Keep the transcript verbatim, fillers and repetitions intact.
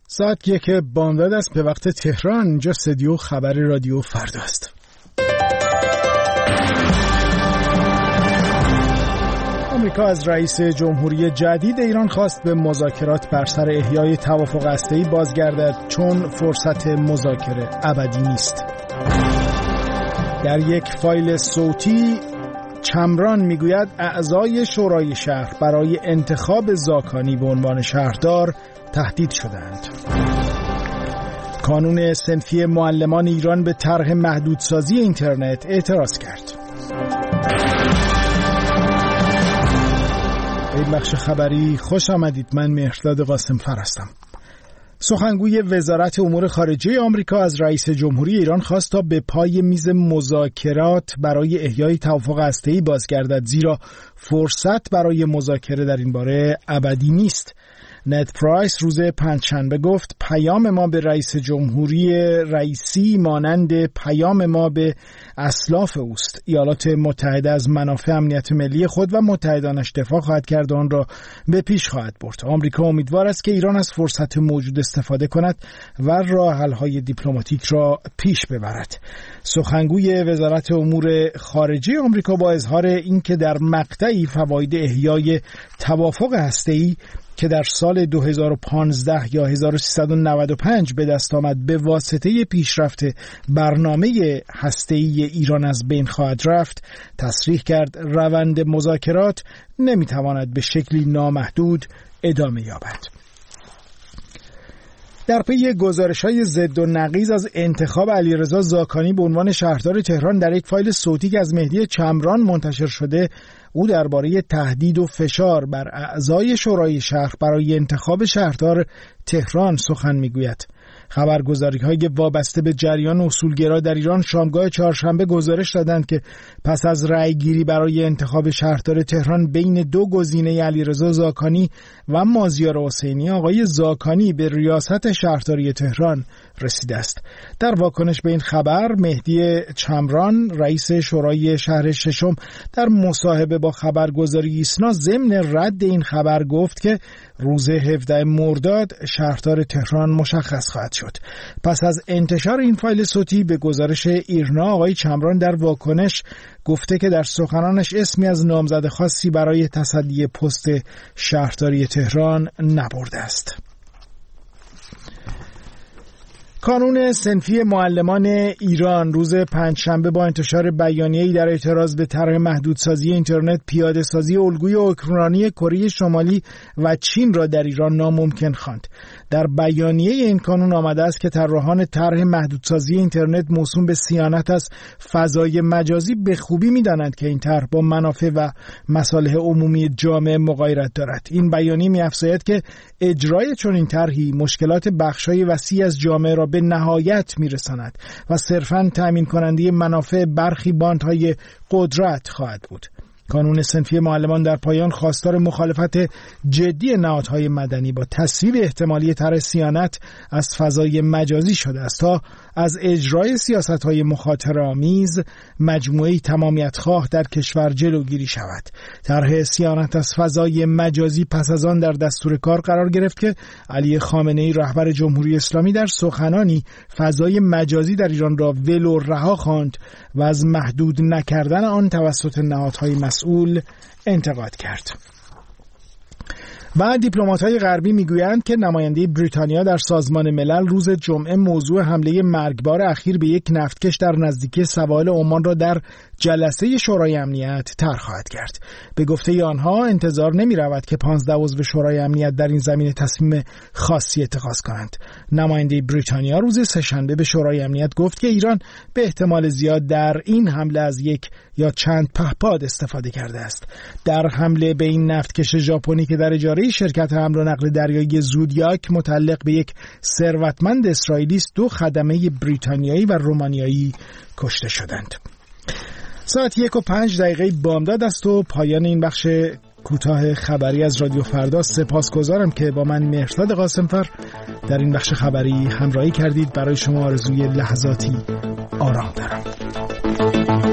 ساعت یک بامداد است به وقت تهران. اینجا استودیو خبر رادیو فردا است. آمریکا از رئیس جمهوری جدید ایران خواست به مذاکرات بر سر احیای توافق هسته‌ای بازگردد، چون فرصت مذاکره ابدی نیست. در یک فایل صوتی چمران میگوید اعضای شورای شهر برای انتخاب زاکانی به عنوان شهردار تهدید شدند. کانون صنفی معلمان ایران به طرح محدودسازی اینترنت اعتراض کرد. این بخش خبری خوش آمدید. من مهرداد قاسمفر هستم. سخنگوی وزارت امور خارجه آمریکا از رئیس جمهوری ایران خواست تا به پای میز مذاکرات برای احیای توافق هسته‌ای بازگردد، زیرا فرصت برای مذاکره در این باره ابدی نیست. نت پرایس روز پنجشنبه گفت پیام ما به رئیس جمهوری رئیسی مانند پیام ما به اسلاف اوست. ایالات متحده از منافع امنیت ملی خود و متحدانش دفاع خواهد کرد و آن را به پیش خواهد برد. آمریکا امیدوار است که ایران از فرصت موجود استفاده کند و راه حل‌های دیپلماتیک را پیش ببرد. سخنگوی وزارت امور خارجه آمریکا با اظهار اینکه در مقطعی فواید احیای توافق هسته‌ای که در سال دو هزار و پانزده یا هزار و سیصد و نود و پنج به دست آمد به واسطه پیشرفت برنامه هسته‌ای ایران از بین خواهد رفت، تصریح کرد روند مذاکرات نمیتواند به شکلی نامحدود ادامه یابد. در پی گزارش‌های ضد و نقیض از انتخاب علیرضا زاکانی به عنوان شهردار تهران در یک فایل صوتی که از مهدی چمران منتشر شده، او درباره تهدید و فشار بر اعضای شورای شهر برای انتخاب شهردار تهران سخن میگوید. خبرگزاری‌های وابسته به جریان اصولگرا در ایران شامگاه چهارشنبه گزارش دادند که پس از رأی‌گیری برای انتخاب شهردار تهران بین دو گزینه علیرضا زاکانی و مازیار حسینی، آقای زاکانی به ریاست شهرداری تهران رسیده است. در واکنش به این خبر، مهدی چمران رئیس شورای شهر ششم در مصاحبه با خبرگزاری ایسنا ضمن رد این خبر گفت که روز هفدهم مرداد شهردار تهران مشخص خواهد شد. پس از انتشار این فایل صوتی به گزارش ایرنا، آقای چمران در واکنش گفته که در سخنانش اسمی از نامزد خاصی برای تصدی پست شهرداری تهران نبرده است. کانون صنفی معلمان ایران روز پنجشنبه با انتشار بیانیه‌ای در اعتراض به طرح محدودسازی اینترنت، پیاده‌سازی الگوی اوکراینی کره شمالی و چین را در ایران ناممکن خواند. در بیانیه این کانون آمده است که طراحان طرح محدودسازی اینترنت موسوم به صیانت از فضای مجازی به خوبی می‌دانند که این طرح با منافع و مصالح عمومی جامعه مغایرت دارد. این بیانیه می‌افزاید که اجرای چنین طرحی مشکلات بخش‌های وسیع از جامعه را به نهایت می‌رساند و صرفاً تامین کننده منافع برخی باندهای قدرت خواهد بود. کانون صنفی معلمان در پایان خواستار مخالفت جدی نهادهای مدنی با تصویب احتمالی طرح صیانت از فضای مجازی شده است تا از اجرای سیاست‌های مخاطره‌آمیز مجموعه‌ای تمامیت‌خواه در کشور جلوگیری شود. طرح صیانت از فضای مجازی پس از آن در دستور کار قرار گرفت که علی خامنه‌ای رهبر جمهوری اسلامی در سخنانی فضای مجازی در ایران را ول و رها خواند و از محدود نکردن آن توسط نهادهای مسئول انتقاد کرد. و دیپلمات‌های غربی میگویند که نماینده بریتانیا در سازمان ملل روز جمعه موضوع حمله مرگبار اخیر به یک نفتکش در نزدیکی سواحل عمان را در جلسه شورای امنیت طرح خواهد کرد. به گفته آنها انتظار نمی‌رود که پانزده عضو شورای امنیت در این زمینه تصمیم خاصی اتخاذ کنند. نماینده بریتانیا روز سه‌شنبه به شورای امنیت گفت که ایران به احتمال زیاد در این حمله از یک یا چند پهپاد استفاده کرده است. در حمله به این نفتکش ژاپنی که در اجاره شرکت حمل و نقل دریایی زودیاک متعلق به یک ثروتمند اسرائیلی است، دو خدمه بریتانیایی و رومانیایی کشته شدند. ساعت یک و پنج دقیقه بامداد است و پایان این بخش کوتاه خبری از رادیو فردا. سپاسگزارم که با من مهرداد قاسمفر در این بخش خبری همراهی کردید. برای شما آرزوی لحظاتی آرام دارم.